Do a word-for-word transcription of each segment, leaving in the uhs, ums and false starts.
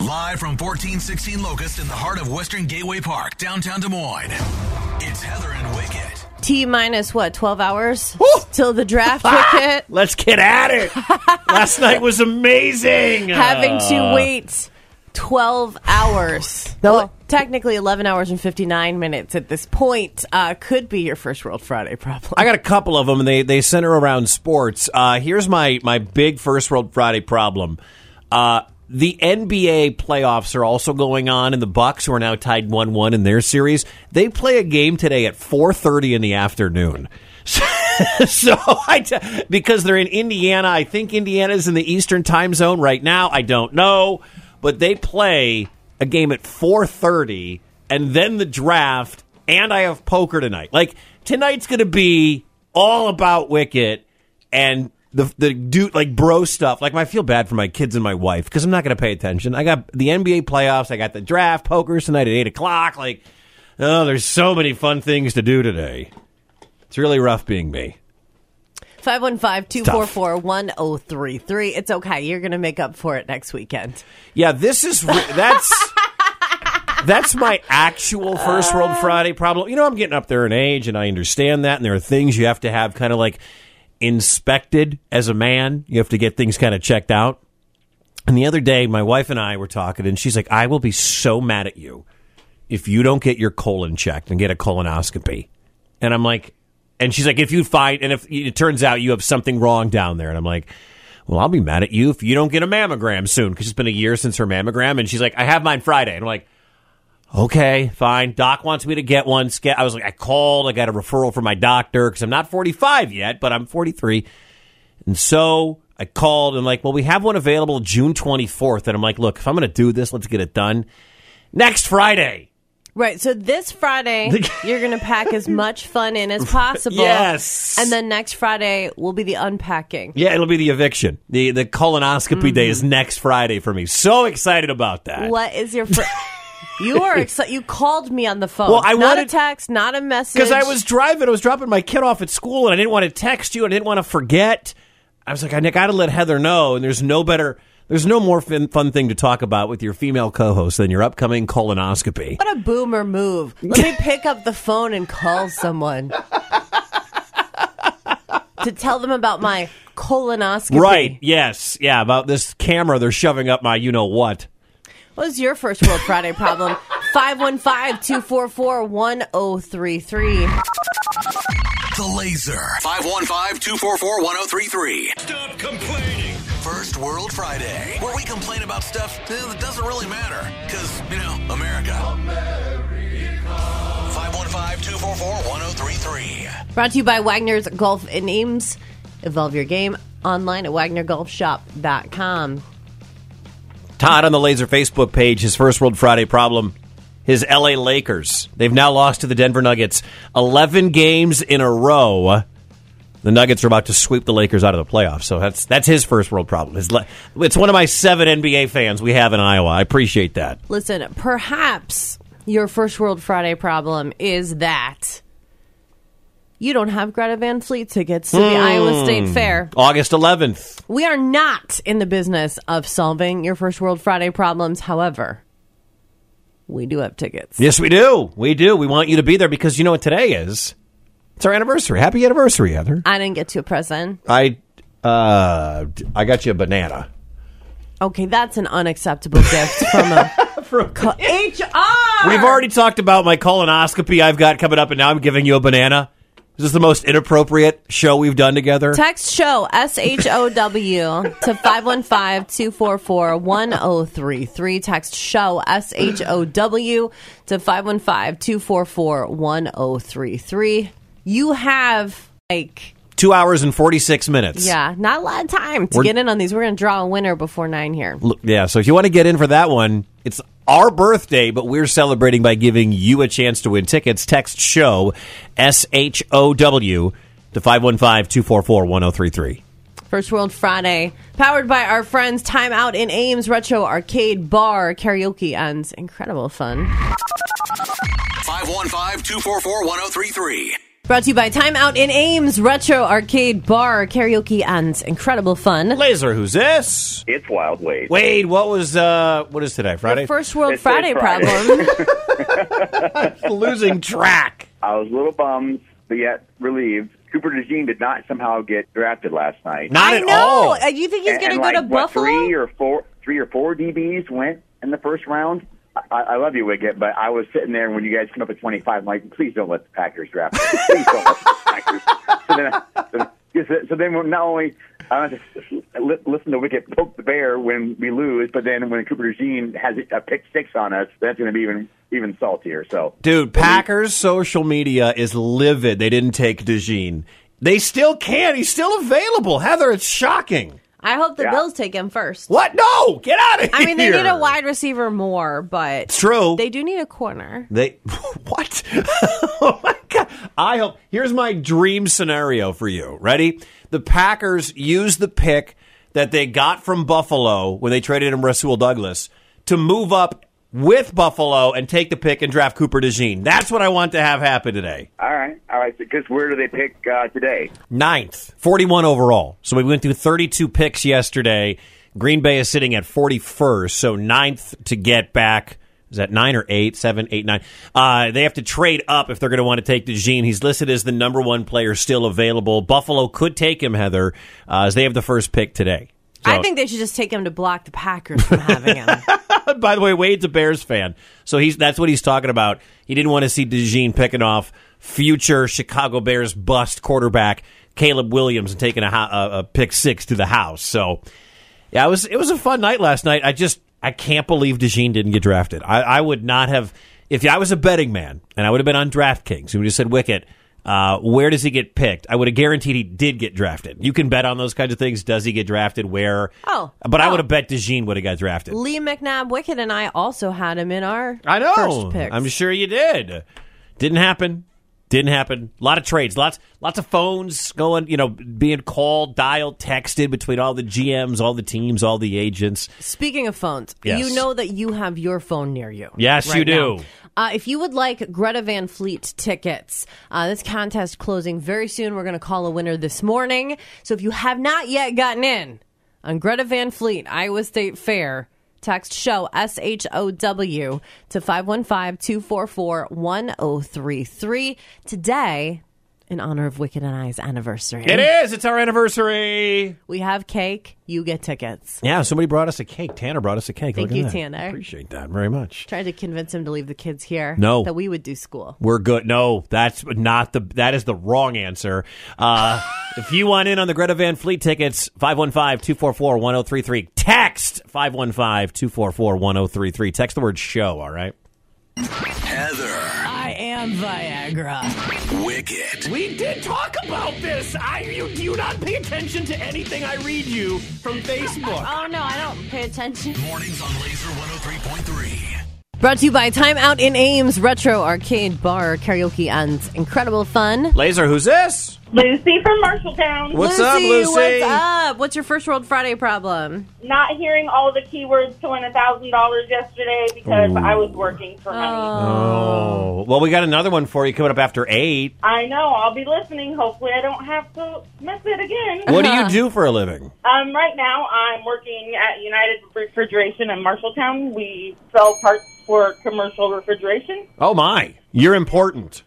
Live from fourteen sixteen Locust in the heart of Western Gateway Park, downtown Des Moines. It's Heather and Wicket. T minus what, twelve hours Woo! till the draft, Wicket? Let's get at it. Last night was amazing. Having to wait twelve hours. No, well, technically eleven hours and fifty-nine minutes at this point. Uh, could be your First World Friday problem. I got a couple of them, and they, they center around sports. Uh, here's my, my big First World Friday problem. Uh, the N B A playoffs are also going on, and the Bucks, who are now tied one one in their series, they play a game today at four thirty in the afternoon. So, I t- because they're in Indiana, I think Indiana's in the Eastern time zone right now. I don't know, but they play a game at four thirty, and then the draft, and I have poker tonight. Like, tonight's going to be all about Wicket and the the dude, like, bro stuff. Like, I feel bad for my kids and my wife because I'm not going to pay attention. I got the N B A playoffs. I got the draft, poker tonight at eight o'clock. Like, oh, there's so many fun things to do today. It's really rough being me. five one five, two four four, one oh three three. It's okay. You're going to make up for it next weekend. Yeah, this is, re- that's, that's my actual First World Friday problem. You know, I'm getting up there in age, and I understand that, and there are things you have to have kind of like inspected as a man. You have to get things kind of checked out. And the other day, my wife and I were talking, and she's like, I will be so mad at you if you don't get your colon checked and get a colonoscopy. And I'm like, and she's like, if you find, and if it turns out you have something wrong down there. And I'm like, well, I'll be mad at you if you don't get a mammogram soon, because it's been a year since her mammogram. And she's like, I have mine Friday. And I'm like, okay, fine. Doc wants me to get one. I was like, I called. I got a referral from my doctor because I'm not forty-five yet, but I'm forty-three. And so I called and like, well, we have one available June twenty-fourth. And I'm like, look, if I'm going to do this, let's get it done next Friday. Right, so this Friday, you're going to pack as much fun in as possible. Yes. And then next Friday will be the unpacking. Yeah, it'll be the eviction. The the colonoscopy mm-hmm. day is next Friday for me. So excited about that. What is your... Fr- you are excited. You called me on the phone. Well, I not wanted, a text, not a message. Because I was driving. I was dropping my kid off at school, and I didn't want to text you. I didn't want to forget. I was like, I got to let Heather know, and there's no better... There's no more fun, fun thing to talk about with your female co-host than your upcoming colonoscopy. What a boomer move. Let me pick up the phone and call someone to tell them about my colonoscopy. Right, yes. Yeah, about this camera they're shoving up my you-know-what. What was your First World Friday problem? five one five, two four four, one oh three three. The Laser. five one five, two four four, one oh three three. Stop complaining. First World Friday, where we complain about stuff that doesn't really matter. Because, you know, America. America. five one five, two four four, one oh three three. Brought to you by Wagner's Golf in Ames. Evolve your game online at wagner golf shop dot com. Todd on the Laser Facebook page, his First World Friday problem, his L A Lakers. They've now lost to the Denver Nuggets eleven games in a row. The Nuggets are about to sweep the Lakers out of the playoffs, so that's that's his first world problem. It's one of my seven N B A fans we have in Iowa. I appreciate that. Listen, perhaps your First World Friday problem is that you don't have Greta Van Fleet tickets to the mm. Iowa State Fair. August eleventh. We are not in the business of solving your First World Friday problems. However, we do have tickets. Yes, we do. We do. We want you to be there because you know what today is? It's our anniversary. Happy anniversary, Heather. I didn't get you a present. I uh, I got you a banana. Okay, that's an unacceptable gift from a from co- H R. We've already talked about my colonoscopy I've got coming up, and now I'm giving you a banana. Is this the most inappropriate show we've done together? Text show, S H O W, to five one five, two four four, one oh three three. Text show, S H O W, to five one five, two four four, one oh three three. You have, like... Two hours and forty-six minutes. Yeah, not a lot of time to We're, get in on these. We're going to draw a winner before nine here. Look, yeah, so if you want to get in for that one, it's our birthday, but we're celebrating by giving you a chance to win tickets. Text show, S H O W, to five one five, two four four, one oh three three. First World Friday, powered by our friends Time Out in Ames, Retro Arcade Bar, karaoke, and incredible fun. five one five, two four four, one oh three three. Brought to you by Time Out in Ames, Retro Arcade Bar, Karaoke, and incredible fun. Laser, who's this? It's Wild Wade. Wade, what was, uh, what is today, Friday? The first World It's Friday, Friday. problem. Losing track. I was a little bummed, but yet relieved. Cooper DeJean did not somehow get drafted last night. Not I at know. all. Uh, you think he's And- going to and go like, to what, Buffalo? Three or four, three or four D Bs went in the first round. I, I love you, Wicket, but I was sitting there when you guys came up at twenty-five. I'm like, please don't let the Packers draft me. Please don't let the Packers. So then, so, so then not only I have to li- listen to Wicket poke the bear when we lose, but then when Cooper DeJean has a pick six on us, that's going to be even even saltier. So, Dude, Packers social media is livid. They didn't take DeJean. They still can. He's still available. Heather, it's shocking. I hope the Yeah. Bills take him first. What? No! Get out of here! I mean, they need a wide receiver more, but It's true. they do need a corner. They what? Oh my god! I hope. Here's my dream scenario for you. Ready? The Packers use the pick that they got from Buffalo when they traded in Rasul Douglas to move up with Buffalo and take the pick and draft Cooper DeJean. That's what I want to have happen today. all right, all right. Because where do they pick uh, today? Ninth, forty-one overall. So we went through thirty-two picks yesterday. Green Bay is sitting at forty-first, so ninth to get back. Is that nine or eight? Seven, eight, nine. Uh, they have to trade up if they're going to want to take DeJean. He's listed as the number one player still available. Buffalo could take him, Heather, uh, as they have the first pick today. So- I think they should just take him to block the Packers from having him. By the way, Wade's a Bears fan, so he's that's what he's talking about. He didn't want to see DeJean picking off future Chicago Bears bust quarterback Caleb Williams and taking a, a, a pick six to the house. So, yeah, it was it was a fun night last night. I just I can't believe DeJean didn't get drafted. I, I would not have if I was a betting man and I would have been on DraftKings. We would have said, Wicket, uh, where does he get picked? I would have guaranteed he did get drafted. You can bet on those kinds of things. Does he get drafted? Where? Oh. But I Oh. would have bet DeJean would have got drafted. Lee McNabb, Wicket, and I also had him in our I know. first picks. I'm sure you did. Didn't happen. Didn't happen. A lot of trades. Lots lots of phones going, you know, being called, dialed, texted between all the G Ms, all the teams, all the agents. Speaking of phones, Yes. you know that you have your phone near you. Yes, right you do. now. Uh, if you would like Greta Van Fleet tickets, uh, this contest closing very soon. We're going to call a winner this morning. So if you have not yet gotten in on Greta Van Fleet, Iowa State Fair, text SHOW, S H O W, to five one five, two four four, one oh three three. Today, in honor of Wicked and I's anniversary, It is. It's our anniversary. we have cake. You get tickets. Yeah, somebody brought us a cake. Tanner brought us a cake. Thank Look at you, that. Tanner. Appreciate that very much. Tried to convince him to leave the kids here. No. That we would do school. We're good. No, that's not the. That is the wrong answer. Uh, if you want in on the Greta Van Fleet tickets, five one five, two four four, one oh three three. Text five one five, two four four, one oh three three. Text the word show, all right? Heather, I am Viagra. Wicket, We did talk about this. I you do not pay attention to anything I read you from Facebook. Oh, no, I don't pay attention. mornings on Laser one oh three point three. Brought to you by Time Out in Ames, Retro Arcade Bar, Karaoke, and incredible fun. Laser, who's this? Lucy from Marshalltown. What's up, Lucy? What's up? What's your first World Friday problem? Not hearing all the keywords to win a thousand dollars yesterday because I was working for money. Oh, well, we got another one for you coming up after eight. I know. I'll be listening. Hopefully, I don't have to miss it again. What do you do for a living? Um, right now, I'm working at United Refrigeration in Marshalltown. We sell parts for commercial refrigeration. Oh my, you're important.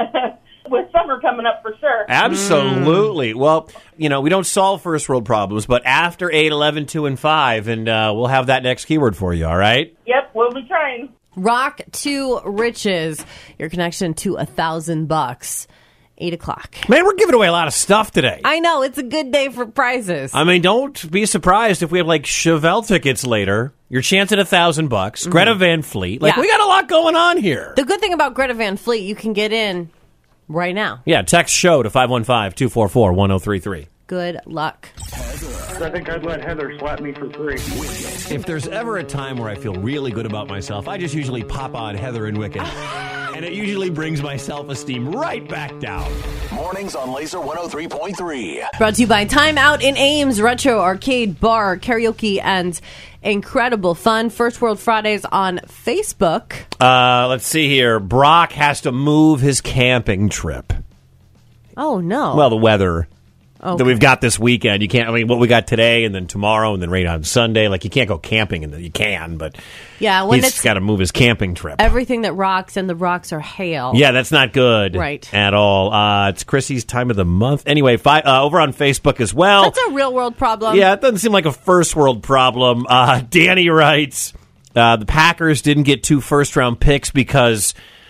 With summer coming up for sure. Absolutely. Well, you know, we don't solve first world problems, but after eight, eleven, two, and five, and uh, we'll have that next keyword for you, all right? Yep, we'll be trying. Rock to Riches, your connection to a thousand bucks. Eight o'clock. Man, we're giving away a lot of stuff today. I know, it's a good day for prizes. I mean, don't be surprised if we have like Chevelle tickets later. Your chance at a thousand bucks. Greta Van Fleet. Like, Yeah. we got a lot going on here. The good thing about Greta Van Fleet, you can get in right now. Yeah, text show to five one five, two four four, one oh three three. Good luck. I think I'd let Heather slap me for free. If there's ever a time where I feel really good about myself, I just usually pop on Heather and Wicked. And it usually brings my self-esteem right back down. Mornings on Laser one oh three point three. Brought to you by Time Out in Ames, Retro Arcade Bar, Karaoke, and incredible fun. First World Fridays on Facebook. Uh, let's see here. Brock has to move his camping trip. Oh, no. Well, the weather okay. that we've got this weekend. You can't, I mean, what we got today and then tomorrow and then rain on Sunday. Like, you can't go camping, and you can, but yeah, when he's it's got to move his camping trip. everything that rocks, and the rocks are hail. Yeah, that's not good right. at all. Uh, it's Chrissy's time of the month. Anyway, fi- uh, over on Facebook as well. That's a real world problem. Yeah, it doesn't seem like a first world problem. Uh, Danny writes, uh, the Packers didn't get two first-round picks because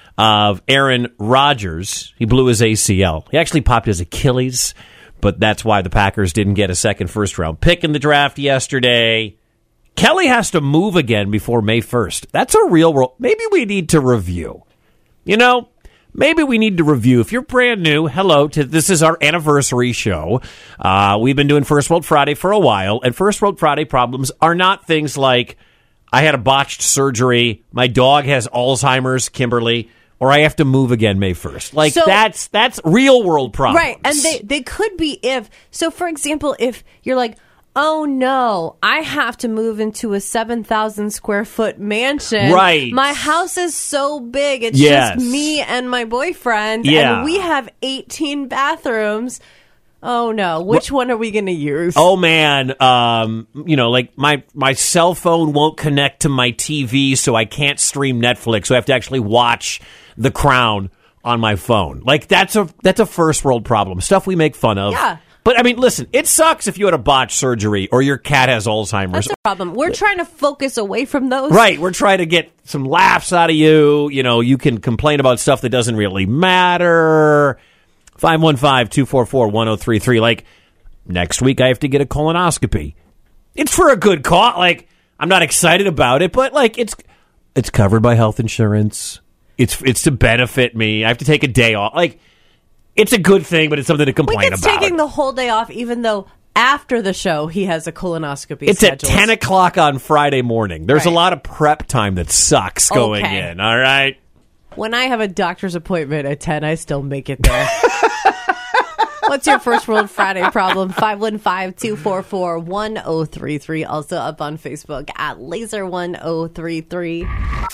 of Aaron Rodgers. He blew his A C L. He actually popped his Achilles, but that's why the Packers didn't get a second first-round pick in the draft yesterday. Kelly has to move again before May first. That's a real world. Maybe we need to review. You know, maybe we need to review. If you're brand new, hello. To, this is our anniversary show. Uh, we've been doing First World Friday for a while, and First World Friday problems are not things like I had a botched surgery, my dog has Alzheimer's, Kimberly, or I have to move again May first. Like, so, that's that's real world problems. Right, and they, they could be if, so for example, if you're like, oh no, I have to move into a seven thousand square foot mansion. Right. My house is so big, it's Yes. just me and my boyfriend, Yeah. and we have eighteen bathrooms. Oh no, which one are we going to use? Oh man, um, you know, like my my cell phone won't connect to my T V, so I can't stream Netflix. So I have to actually watch The Crown on my phone. Like that's a that's a first world problem. Stuff we make fun of. Yeah. But I mean, listen, it sucks if you had a botched surgery or your cat has Alzheimer's. That's a problem. We're trying to focus away from those. Right, we're trying to get some laughs out of you. You know, you can complain about stuff that doesn't really matter. five one five, two four four, one oh three three. Like, next week I have to get a colonoscopy. It's for a good cause. Like, I'm not excited about it, but, like, it's it's covered by health insurance. It's it's to benefit me. I have to take a day off. Like, it's a good thing, but it's something to complain Wicket's about. taking the whole day off, even though after the show he has a colonoscopy It's scheduled. at ten o'clock on Friday morning. There's Right. a lot of prep time that sucks going Okay. in, all right? When I have a doctor's appointment at ten, I still make it there. What's your First World Friday problem? five one five, two four four, one oh three three. Also up on Facebook at laser one oh three three.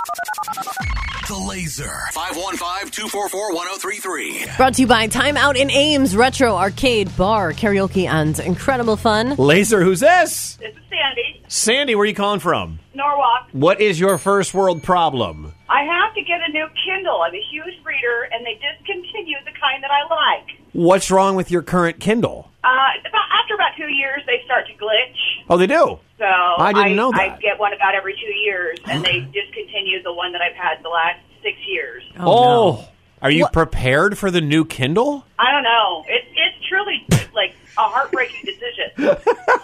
The Laser. five one five, two four four, one oh three three. Brought to you by Time Out in Ames, Retro Arcade Bar, Karaoke, and Incredible Fun. Laser, who's this? This is Sandy, Sandy, where are you calling from? Norwalk. What is your first world problem? I have to get a new Kindle. I'm a huge reader, and they discontinued the kind that I like. What's wrong with your current Kindle? Uh, about, after about two years, they start to glitch. Oh, they do? So I didn't know that. I get one about every two years, and they discontinued the one that I've had the last six years. Oh. no. Are you What- prepared for the new Kindle? I don't know. It, it's truly like a heartbreaking decision.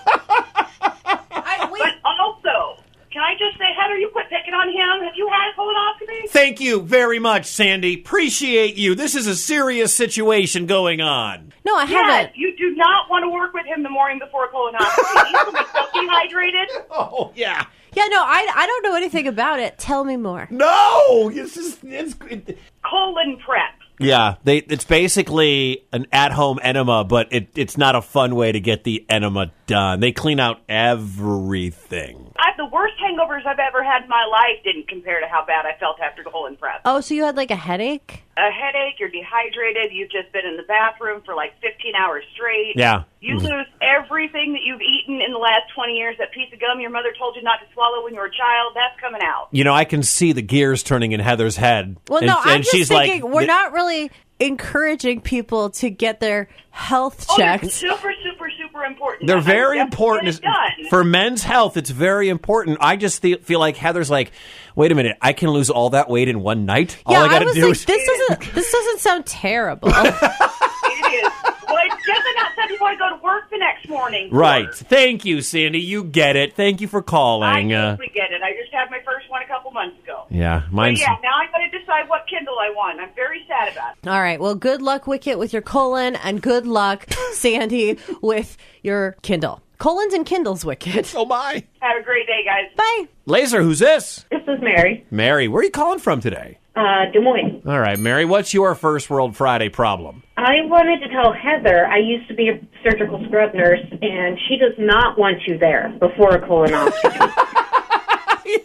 I, wait. But also, can I just say, Heather, you quit picking on him? Have you had a colonoscopy? Thank you very much, Sandy. Appreciate you. This is a serious situation going on. No, I Yes, haven't. you do not want to work with him the morning before a colonoscopy. He's going to be so dehydrated. Oh, yeah. Yeah, no, I, I don't know anything about it. Tell me more. No! This is, it's, it, Colon prep. yeah, they, it's basically an at-home enema, but it, it's not a fun way to get the enema done. They clean out everything. I have the worst hangovers I've ever had in my life didn't compare to how bad I felt after colon prep. Oh, so you had like a headache? A headache, you're dehydrated, you've just been in the bathroom for like fifteen hours straight. Yeah. You lose everything that you've eaten in the last twenty years. That piece of gum your mother told you not to swallow when you were a child, that's coming out. You know, I can see the gears turning in Heather's head. Well, and, no, I'm and just she's thinking like, we're th- not really encouraging people to get their health Oh, checked. it's super, super, super important. They're I very definitely important. get it done. For men's health, it's very important. I just feel, feel like Heather's like, wait a minute, I can lose all that weight in one night? All yeah, I I, got to was do like, is... this doesn't this doesn't sound terrible. It is. Well, it's definitely not something you want to go to work the next morning. for. Right. Thank you, Sandy. You get it. Thank you for I calling. Uh, totally get it. I just had my first one a couple months ago. yeah, But mine's... yeah, now I got to decide what Kindle I want. I'm very sad about it. All right, well, good luck, Wicket, with your colon, and good luck, Sandy, with your Kindle. Colons and Kindles, Wicket. Oh, my. Have a great day, guys. Bye. Laser, who's this? This is Mary, Mary, where are you calling from today? uh, Des Moines. All right, Mary, what's your First World Friday problem? I wanted to tell Heather I used to be a surgical scrub nurse, and she does not want you there before a colonoscopy. yeah.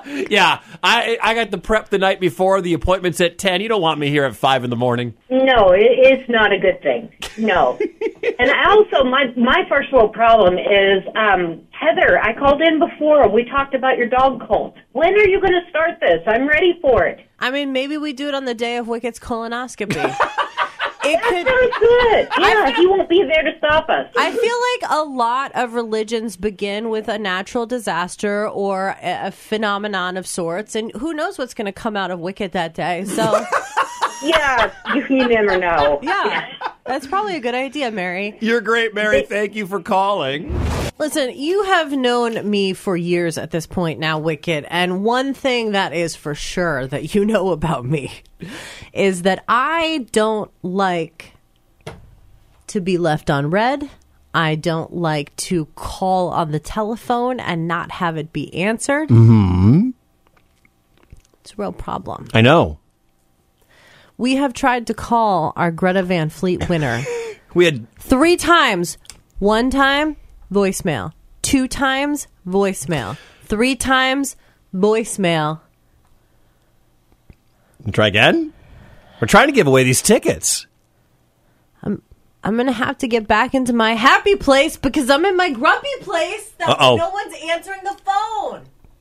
Yeah, I I got the prep the night before. The appointment's at ten. You don't want me here at five in the morning. No, it, it's not a good thing. No. And I also, my my first world problem is, um, Heather, I called in before. We talked about your dog cult. When are you going to start this? I'm ready for it. I mean, maybe we do it on the day of Wicket's colonoscopy. It That could. sounds good. Yeah, he won't be there to stop us. I feel like a lot of religions begin with a natural disaster or a, a phenomenon of sorts, and who knows what's going to come out of Wicket that day. So, Yeah, you, you never know. yeah, that's probably a good idea, Mary. You're great, Mary. Thank you for calling. Listen, you have known me for years at this point now, Wicket, and one thing that is for sure that you know about me is that I don't like to be left on red. I don't like to call on the telephone and not have it be answered. Mm-hmm. It's a real problem. I know. We have tried to call our Greta Van Fleet winner We had three times. One time, voicemail. Two times, voicemail. Three times, voicemail. try again. We're trying to give away these tickets. I'm going to have to get back into my happy place because I'm in my grumpy place. That Uh-oh. no one's answering the phone.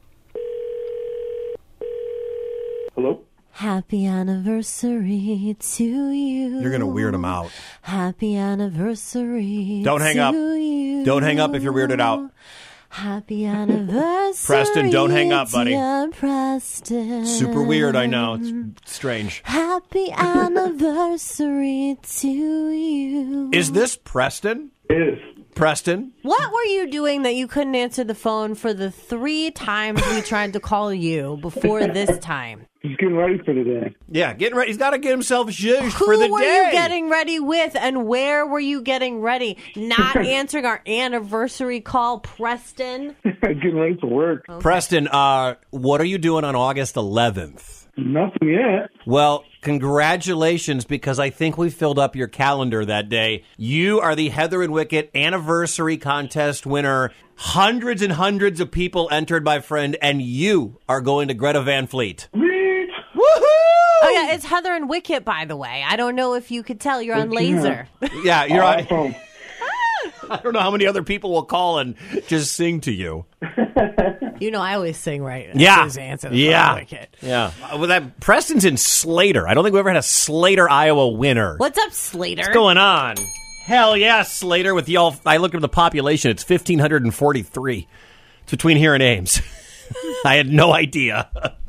Hello? Happy anniversary to you. You're gonna weird them out. Happy anniversary. Don't hang to up. You. Don't hang up if you're weirded out. Happy anniversary. Preston, don't hang up, buddy. Dear Preston. Super weird, I know. It's strange. Happy anniversary to you. Is this Preston? It is. Preston? What were you doing that you couldn't answer the phone for the three times we tried to call you before this time? Just getting ready for the day. Yeah, getting ready. He's got to get himself zhuzhed Who for the were day. you getting ready with, and where were you getting ready? Not answering our anniversary call, Preston. Getting ready for work. Preston, uh, what are you doing on August eleventh? Nothing yet. Well, congratulations, because I think we filled up your calendar that day. You are the Heather and Wicket anniversary contest winner. Hundreds and hundreds of people entered, my friend, and you are going to Greta Van Fleet. Sweet. Woohoo! Oh, yeah, it's Heather and Wicket, by the way. I don't know if you could tell. You're on laser. Yeah, you're on. iPhone. I don't know how many other people will call and just sing to you. You know, I always sing right. as Yeah. soon as I answer the phone, Yeah. Wicket. Yeah. Uh, Well, that Preston's in Slater. I don't think we ever had a Slater, Iowa winner. What's up, Slater? What's going on? Hell yeah, Slater. With y'all, I looked at the population. It's one thousand five hundred forty-three. It's between here and Ames. I had no idea.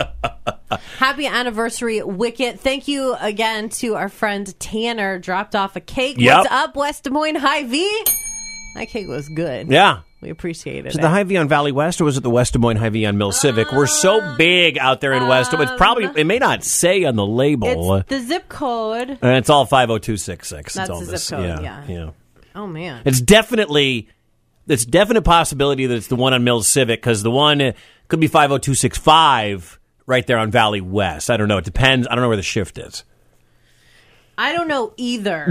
Happy anniversary, Wicket. Thank you again to our friend Tanner. Dropped off a cake. Yep. What's up, West Des Moines Hy-Vee? That cake was good. Yeah. We appreciated Was it. it the Hy-Vee on Valley West or was it the West Des Moines Hy-Vee on Mill Civic? We're so big out there in West Des Moines. It's probably, it may not say on the label. It's the zip code. and it's all five oh two six six. That's it's all the zip this. code, yeah, yeah. yeah. Oh, man. It's definitely, it's definite possibility that it's the one on Mills Civic because the one uh, could be five oh two six five right there on Valley West. I don't know. It depends. I don't know where the shift is. I don't know either.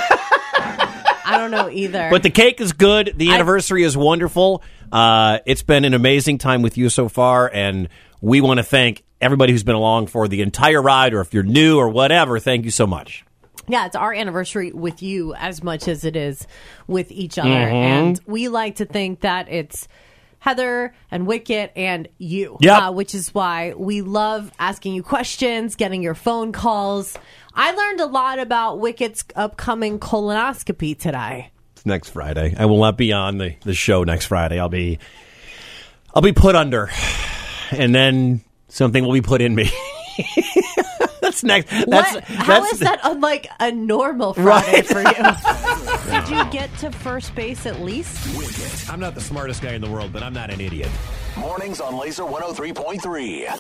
I don't know either. But the cake is good. The I- anniversary is wonderful. Uh, it's been an amazing time with you so far, and we want to thank everybody who's been along for the entire ride, or if you're new or whatever, thank you so much. Yeah, it's our anniversary with you as much as it is with each other. Mm-hmm. And we like to think that it's Heather and Wicket and you, Yep. uh, which is why we love asking you questions, getting your phone calls. I learned a lot about Wicket's upcoming colonoscopy today. It's next Friday. I will not be on the, the show next Friday. I'll be I'll be put under, and then something will be put in me. That's next. That's, What? How that's, is that unlike a normal Friday Right. for you? Did you get to first base at least? I'm not the smartest guy in the world, but I'm not an idiot. Mornings on Laser one oh three point three.